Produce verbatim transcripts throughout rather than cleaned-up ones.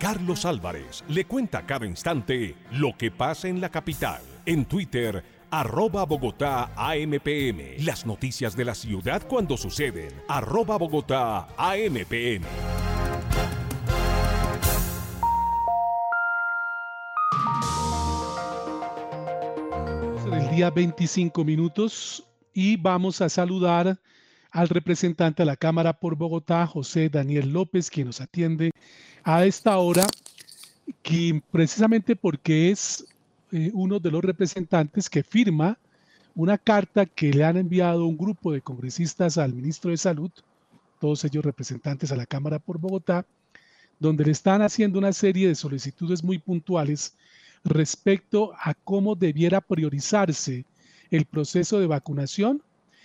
Carlos Álvarez le cuenta a cada instante lo que pasa en la capital. En Twitter, arroba Bogotá A M P M. Las noticias de la ciudad cuando suceden, arroba Bogotá A M P M. Del día veinticinco minutos y vamos a saludar al representante de la Cámara por Bogotá, José Daniel López, quien nos atiende a esta hora, que precisamente porque es eh, uno de los representantes que firma una carta que le han enviado un grupo de congresistas al ministro de Salud, todos ellos representantes a la Cámara por Bogotá, donde le están haciendo una serie de solicitudes muy puntuales respecto a cómo debiera priorizarse el proceso de vacunación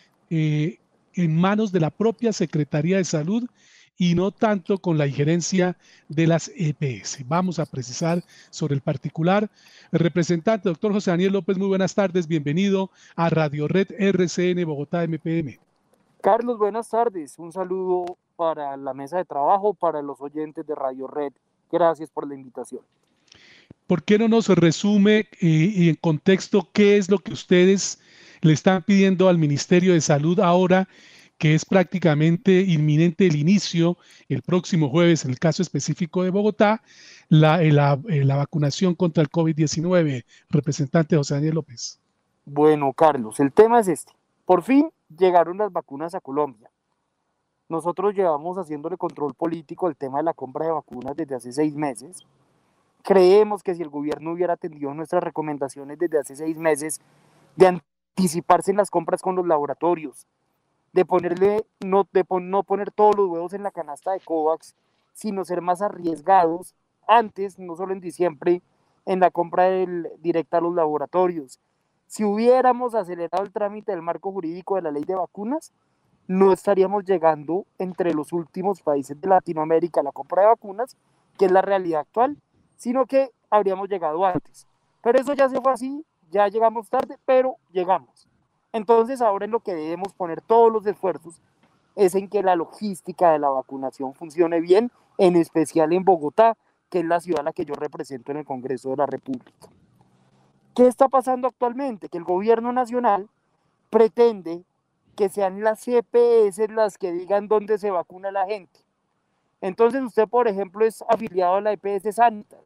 eh, en manos de la propia Secretaría de Salud y no tanto con la injerencia de las E P S. Vamos a precisar sobre el particular. El representante, doctor José Daniel López, muy buenas tardes, bienvenido a Radio Red R C N Bogotá M P M. Carlos, buenas tardes, un saludo para la mesa de trabajo, para los oyentes de Radio Red, gracias por la invitación. ¿Por qué no nos resume eh, y en contexto qué es lo que ustedes le están pidiendo al Ministerio de Salud ahora, que es prácticamente inminente el inicio, el próximo jueves, en el caso específico de Bogotá, la, la, la vacunación contra el COVID diecinueve? Representante José Daniel López. Bueno, Carlos, el tema es este. Por fin llegaron las vacunas a Colombia. Nosotros llevamos haciéndole control político al tema de la compra de vacunas desde hace seis meses. Creemos que si el gobierno hubiera atendido nuestras recomendaciones desde hace seis meses, de anticiparse en las compras con los laboratorios, de, ponerle, no, de pon, no poner todos los huevos en la canasta de COVAX, sino ser más arriesgados antes, no solo en diciembre, en la compra del, directa a los laboratorios. Si hubiéramos acelerado el trámite del marco jurídico de la ley de vacunas, no estaríamos llegando entre los últimos países de Latinoamérica a la compra de vacunas, que es la realidad actual, sino que habríamos llegado antes. Pero eso ya se fue así, ya llegamos tarde, pero llegamos. Entonces ahora en lo que debemos poner todos los esfuerzos es en que la logística de la vacunación funcione bien, en especial en Bogotá, que es la ciudad a la que yo represento en el Congreso de la República. ¿Qué está pasando actualmente? Que el gobierno nacional pretende que sean las E P S las que digan dónde se vacuna la gente. Entonces usted, por ejemplo, es afiliado a la E P S Sanitas.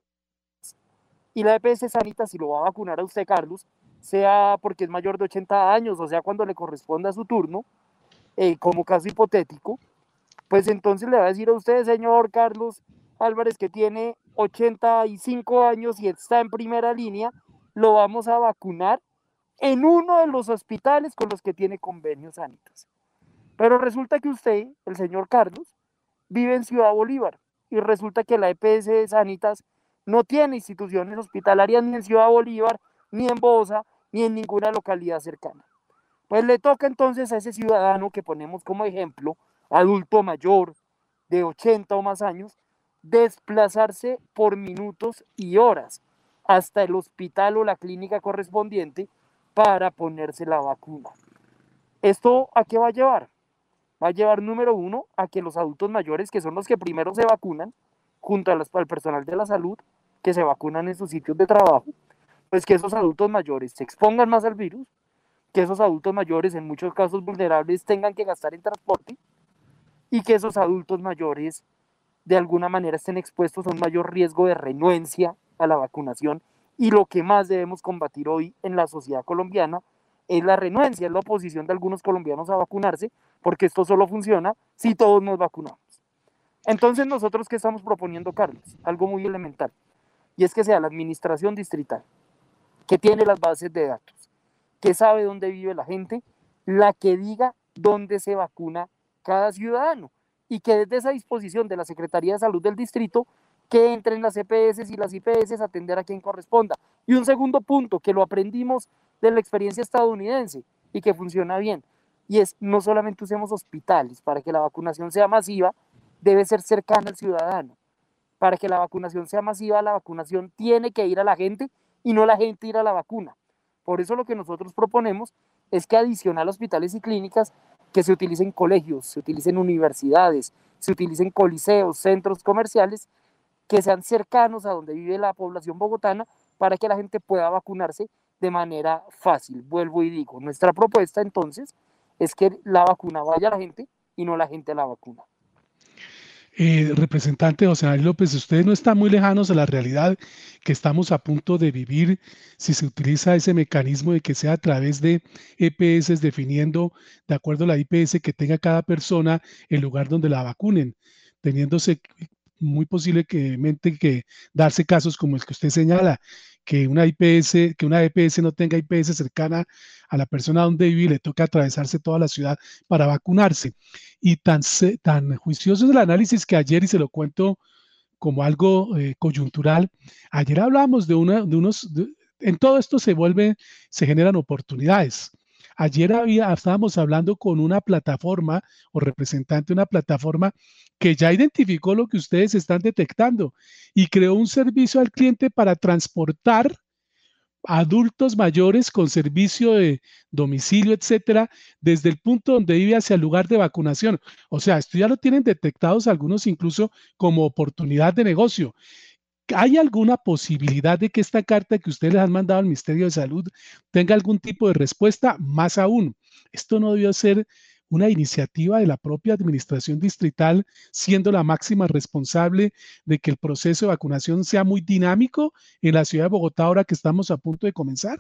Y la E P S Sanitas, si lo va a vacunar a usted, Carlos, sea porque es mayor de ochenta años, o sea, cuando le corresponda su turno, eh, como caso hipotético, pues entonces le va a decir a usted, señor Carlos Álvarez, que tiene ochenta y cinco años y está en primera línea, lo vamos a vacunar en uno de los hospitales con los que tiene convenios Sanitas. Pero resulta que usted, el señor Carlos, vive en Ciudad Bolívar y resulta que la E P S Sanitas no tiene instituciones hospitalarias ni en Ciudad Bolívar, ni en Bosa, ni en ninguna localidad cercana. Pues le toca entonces a ese ciudadano que ponemos como ejemplo, adulto mayor, de ochenta o más años, desplazarse por minutos y horas hasta el hospital o la clínica correspondiente para ponerse la vacuna. ¿Esto a qué va a llevar? Va a llevar, número uno, a que los adultos mayores, que son los que primero se vacunan, junto a las, al personal de la salud, que se vacunan en sus sitios de trabajo, pues que esos adultos mayores se expongan más al virus, que esos adultos mayores, en muchos casos vulnerables, tengan que gastar en transporte, y que esos adultos mayores, de alguna manera, estén expuestos a un mayor riesgo de renuencia a la vacunación. Y lo que más debemos combatir hoy en la sociedad colombiana es la renuencia, es la oposición de algunos colombianos a vacunarse, porque esto solo funciona si todos nos vacunamos. Entonces, nosotros, ¿qué estamos proponiendo, Carlos? Algo muy elemental, y es que sea la administración distrital, que tiene las bases de datos, que sabe dónde vive la gente, la que diga dónde se vacuna cada ciudadano, y que desde esa disposición de la Secretaría de Salud del distrito, que entren las E P S y las I P S a atender a quien corresponda. Y un segundo punto, que lo aprendimos de la experiencia estadounidense y que funciona bien, y es no solamente usemos hospitales para que la vacunación sea masiva, debe ser cercana al ciudadano. Para que la vacunación sea masiva, la vacunación tiene que ir a la gente y no la gente ir a la vacuna. Por eso lo que nosotros proponemos es que adicional a hospitales y clínicas, que se utilicen colegios, se utilicen universidades, se utilicen coliseos, centros comerciales, que sean cercanos a donde vive la población bogotana para que la gente pueda vacunarse de manera fácil. Vuelvo y digo, nuestra propuesta entonces es que la vacuna vaya a la gente y no la gente a la vacuna. Eh, representante José Daniel López, ustedes no están muy lejanos a la realidad que estamos a punto de vivir si se utiliza ese mecanismo de que sea a través de E P S definiendo, de acuerdo a la I P S que tenga cada persona, el lugar donde la vacunen, teniéndose muy posiblemente que darse casos como el que usted señala, que una I P S, que una E P S no tenga I P S cercana a la persona donde vive y le toca atravesarse toda la ciudad para vacunarse. Y tan, tan juicioso es el análisis que ayer, y se lo cuento como algo eh, coyuntural, ayer hablábamos de, una, de unos, de, en todo esto se vuelve, se generan oportunidades. Ayer había, estábamos hablando con una plataforma o representante de una plataforma que ya identificó lo que ustedes están detectando y creó un servicio al cliente para transportar adultos mayores con servicio de domicilio, etcétera, desde el punto donde vive hacia el lugar de vacunación. O sea, esto ya lo tienen detectados algunos incluso como oportunidad de negocio. ¿Hay alguna posibilidad de que esta carta que ustedes les han mandado al Ministerio de Salud tenga algún tipo de respuesta? Más aún, esto no debió ser una iniciativa de la propia administración distrital, siendo la máxima responsable de que el proceso de vacunación sea muy dinámico en la ciudad de Bogotá ahora que estamos a punto de comenzar.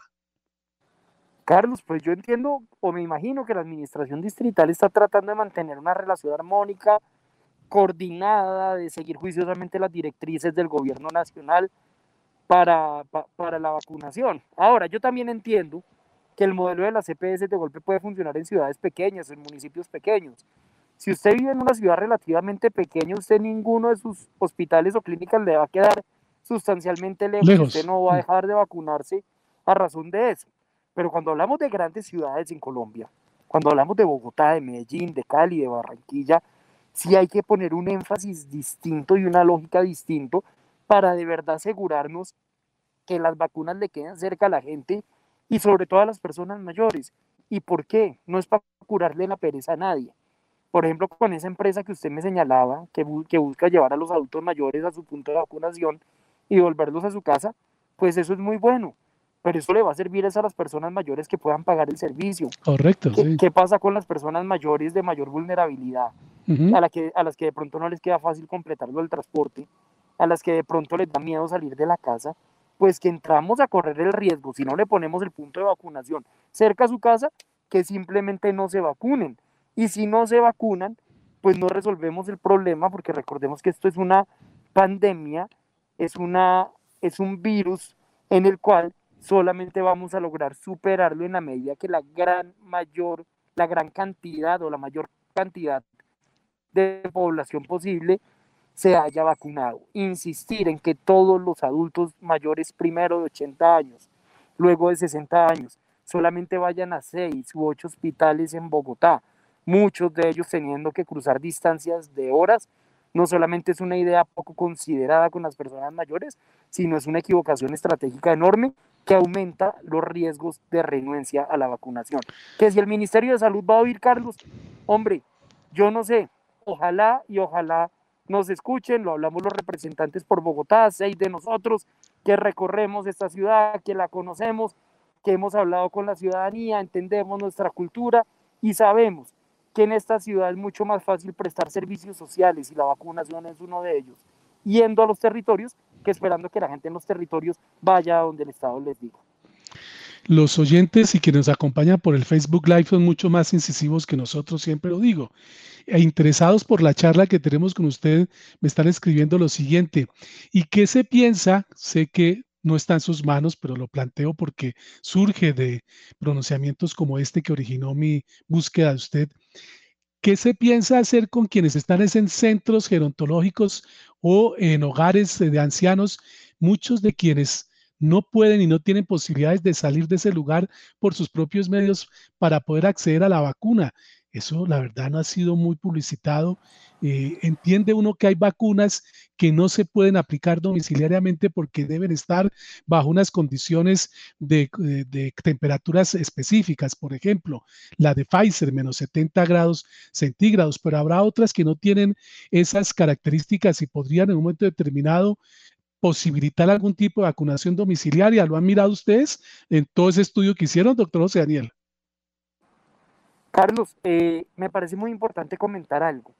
Carlos, pues yo entiendo o me imagino que la administración distrital está tratando de mantener una relación armónica, coordinada, de seguir juiciosamente las directrices del gobierno nacional para, pa, para la vacunación. Ahora, yo también entiendo que el modelo de las E P S de golpe puede funcionar en ciudades pequeñas, en municipios pequeños. Si usted vive en una ciudad relativamente pequeña, usted ninguno de sus hospitales o clínicas le va a quedar sustancialmente lejos, lejos. Usted no va a dejar de vacunarse a razón de eso. Pero cuando hablamos de grandes ciudades en Colombia, cuando hablamos de Bogotá, de Medellín, de Cali, de Barranquilla, sí hay que poner un énfasis distinto y una lógica distinto para de verdad asegurarnos que las vacunas le queden cerca a la gente y sobre todo a las personas mayores. ¿Y por qué? No es para curarle la pereza a nadie. Por ejemplo, con esa empresa que usted me señalaba, que, bu que busca llevar a los adultos mayores a su punto de vacunación y volverlos a su casa, pues eso es muy bueno. Pero eso le va a servir a las personas mayores que puedan pagar el servicio. Correcto, ¿Qué, sí. ¿Qué pasa con las personas mayores de mayor vulnerabilidad? Uh-huh. a, la que, a las que de pronto no les queda fácil completarlo el transporte, a las que de pronto les da miedo salir de la casa, pues que entramos a correr el riesgo, si no le ponemos el punto de vacunación cerca a su casa, que simplemente no se vacunen. Y si no se vacunan, pues no resolvemos el problema, porque recordemos que esto es una pandemia, es, una, es un virus en el cual solamente vamos a lograr superarlo en la medida que la gran mayor, la gran cantidad o la mayor cantidad de población posible se haya vacunado. Insistir en que todos los adultos mayores, primero de ochenta años, luego de sesenta años, solamente vayan a seis u ocho hospitales en Bogotá, muchos de ellos teniendo que cruzar distancias de horas, no solamente es una idea poco considerada con las personas mayores, sino es una equivocación estratégica enorme que aumenta los riesgos de renuencia a la vacunación. Que si el Ministerio de Salud va a oír, Carlos, hombre, yo no sé, ojalá y ojalá nos escuchen, lo hablamos los representantes por Bogotá, seis de nosotros que recorremos esta ciudad, que la conocemos, que hemos hablado con la ciudadanía, entendemos nuestra cultura y sabemos que en esta ciudad es mucho más fácil prestar servicios sociales y la vacunación es uno de ellos, yendo a los territorios que esperando que la gente en los territorios vaya a donde el Estado les diga. Los oyentes y quienes nos acompañan por el Facebook Live son mucho más incisivos que nosotros, siempre lo digo. E interesados por la charla que tenemos con usted, me están escribiendo lo siguiente. ¿Y qué se piensa? Sé que no está en sus manos, pero lo planteo porque surge de pronunciamientos como este que originó mi búsqueda de usted. ¿Qué se piensa hacer con quienes están en centros gerontológicos o en hogares de ancianos, muchos de quienes no pueden y no tienen posibilidades de salir de ese lugar por sus propios medios para poder acceder a la vacuna? Eso, la verdad, no ha sido muy publicitado Eh, entiende uno que hay vacunas que no se pueden aplicar domiciliariamente porque deben estar bajo unas condiciones de, de, de temperaturas específicas, por ejemplo, la de Pfizer, menos setenta grados centígrados, pero habrá otras que no tienen esas características y podrían en un momento determinado posibilitar algún tipo de vacunación domiciliaria. ¿Lo han mirado ustedes en todo ese estudio que hicieron, doctor José Daniel? Carlos, eh, me parece muy importante comentar algo.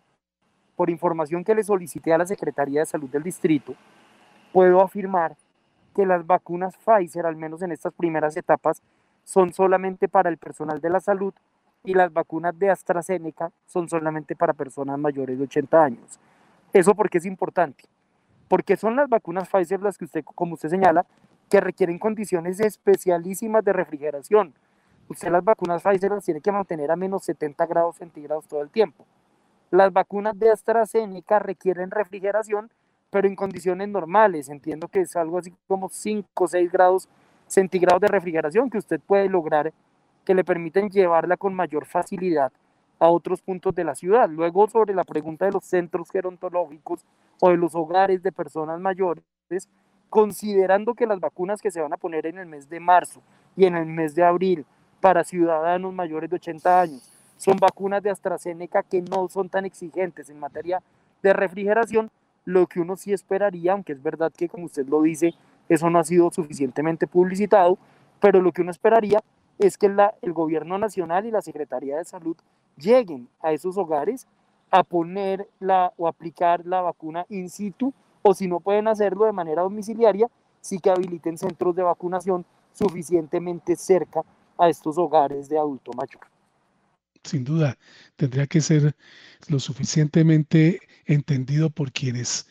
Por información que le solicité a la Secretaría de Salud del Distrito, puedo afirmar que las vacunas Pfizer, al menos en estas primeras etapas, son solamente para el personal de la salud y las vacunas de AstraZeneca son solamente para personas mayores de ochenta años. ¿Eso por qué es importante? Porque son las vacunas Pfizer las que usted, como usted señala, que requieren condiciones especialísimas de refrigeración. Usted las vacunas Pfizer las tiene que mantener a menos setenta grados centígrados todo el tiempo. Las vacunas de AstraZeneca requieren refrigeración, pero en condiciones normales. Entiendo que es algo así como cinco o seis grados centígrados de refrigeración que usted puede lograr, que le permiten llevarla con mayor facilidad a otros puntos de la ciudad. Luego, sobre la pregunta de los centros gerontológicos o de los hogares de personas mayores, considerando que las vacunas que se van a poner en el mes de marzo y en el mes de abril para ciudadanos mayores de ochenta años son vacunas de AstraZeneca que no son tan exigentes en materia de refrigeración, lo que uno sí esperaría, aunque es verdad que, como usted lo dice, eso no ha sido suficientemente publicitado, pero lo que uno esperaría es que la, el gobierno nacional y la Secretaría de Salud lleguen a esos hogares a poner la, o aplicar la vacuna in situ, o si no pueden hacerlo de manera domiciliaria, sí que habiliten centros de vacunación suficientemente cerca a estos hogares de adulto mayor. Sin duda, tendría que ser lo suficientemente entendido por quienes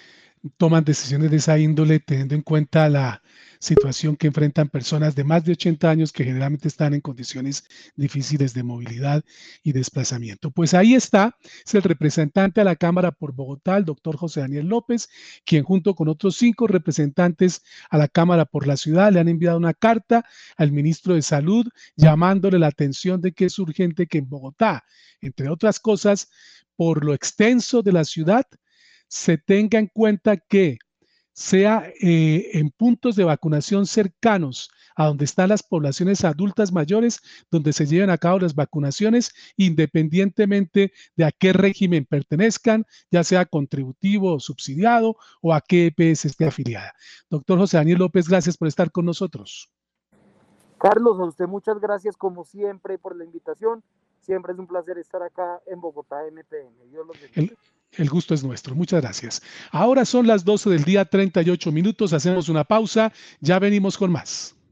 toman decisiones de esa índole, teniendo en cuenta la situación que enfrentan personas de más de ochenta años que generalmente están en condiciones difíciles de movilidad y desplazamiento. Pues ahí está, es el representante a la Cámara por Bogotá, el doctor José Daniel López, quien junto con otros cinco representantes a la Cámara por la ciudad le han enviado una carta al ministro de Salud llamándole la atención de que es urgente que en Bogotá, entre otras cosas, por lo extenso de la ciudad, se tenga en cuenta que sea eh, en puntos de vacunación cercanos a donde están las poblaciones adultas mayores, donde se lleven a cabo las vacunaciones, independientemente de a qué régimen pertenezcan, ya sea contributivo o subsidiado, o a qué E P S esté afiliada. Doctor José Daniel López, gracias por estar con nosotros. Carlos, a usted muchas gracias como siempre por la invitación. Siempre es un placer estar acá en Bogotá M P M. Dios los bendiga. El, el gusto es nuestro. Muchas gracias. Ahora son las doce del día, treinta y ocho minutos. Hacemos una pausa. Ya venimos con más.